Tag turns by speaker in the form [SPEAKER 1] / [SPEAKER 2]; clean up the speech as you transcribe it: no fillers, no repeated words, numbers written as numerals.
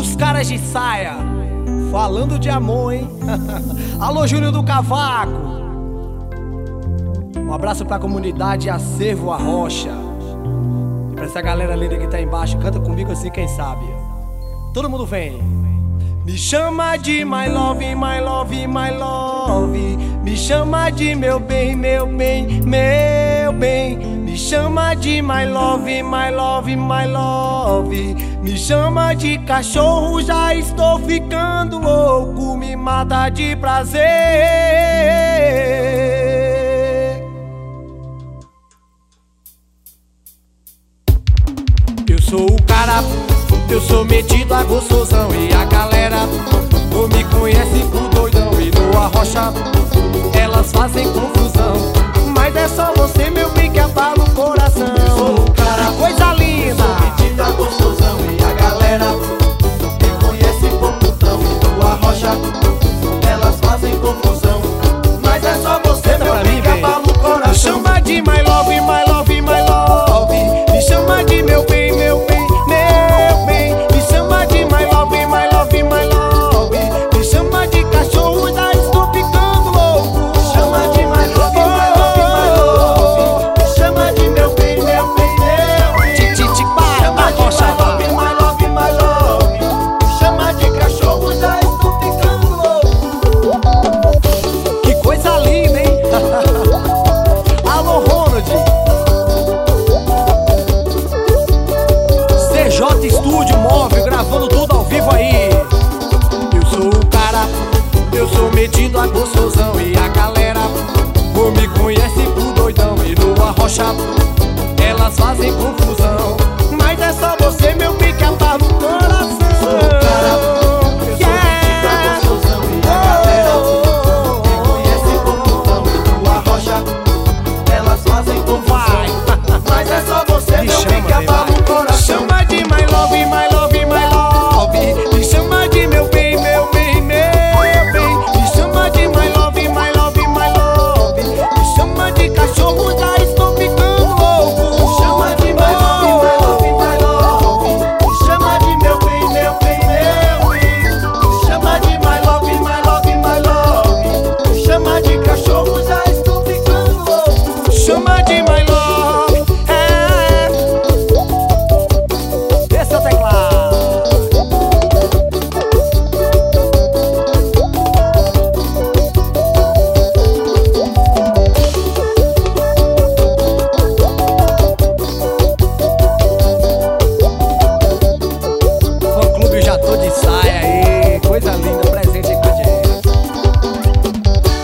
[SPEAKER 1] Os caras de saia, falando de amor, hein? Alô, Júnior do Cavaco. Um abraço pra comunidade Acervo a Rocha. E pra essa galera linda que tá embaixo, canta comigo assim, quem sabe. Todo mundo vem. Me chama de my love, my love, my love. Me chama de meu bem, meu bem, meu bem. Me chama de my love, my love, my love. Me chama de cachorro, já estou ficando louco. Me mata de prazer. Eu sou o cara, eu sou metido a gostosão. E a galera não me conhece por doidão. E no Arrocha elas fazem confusão, mas é só você, meu bem, que abala o coração. Eu sou o cara, coisa linda,
[SPEAKER 2] sou metido a gostosão. E a galera me conhece por putão. E no Arrocha elas fazem confusão, mas é só você, meu bem, que abala o coração.
[SPEAKER 1] Me chama de my love, my love, my love. Me chama de meu bem, meu bem, meu bem. Me chama de my love, my love, my love. Me chama de cachorro, já estou ficando louco.
[SPEAKER 2] Me chama de my love, my love, my love. Me chama de meu bem, meu bem, meu bem.
[SPEAKER 1] Chama de
[SPEAKER 2] my love, my love, my love. Me chama de cachorro, já estou ficando louco.
[SPEAKER 1] Que coisa linda, hein? Alô, Ronald. CJ Estúdio Móvel, gravando tudo ao vivo aí. Eu sou o cara, eu sou metido a gostosão. E a galera não me conhece por doidão. E no Arrocha elas fazem confusão, mas é só você, meu bem, que abala o coração.
[SPEAKER 2] Sou o cara, eu sou metido a gostosão. E a galera me conhece por putão. E no Arrocha elas fazem confusão, mas é só você,
[SPEAKER 1] Me
[SPEAKER 2] meu
[SPEAKER 1] chama,
[SPEAKER 2] bem, que abala o coração.
[SPEAKER 1] chama de my love, my love, my love. Me chama de meu bem, meu bem, meu bem. Me chama de my love, my love, my love. Me chama de cachorro, já estou ficando louco.
[SPEAKER 2] Me chama de my love, my love, my love. Me chama de meu bem, meu bem, meu bem. Me chama de my love, my love, my love. Me chama de cachorro, já estou ficando louco.
[SPEAKER 1] Chama de my love, é. Esse é o teclado. Fã clube, já tô de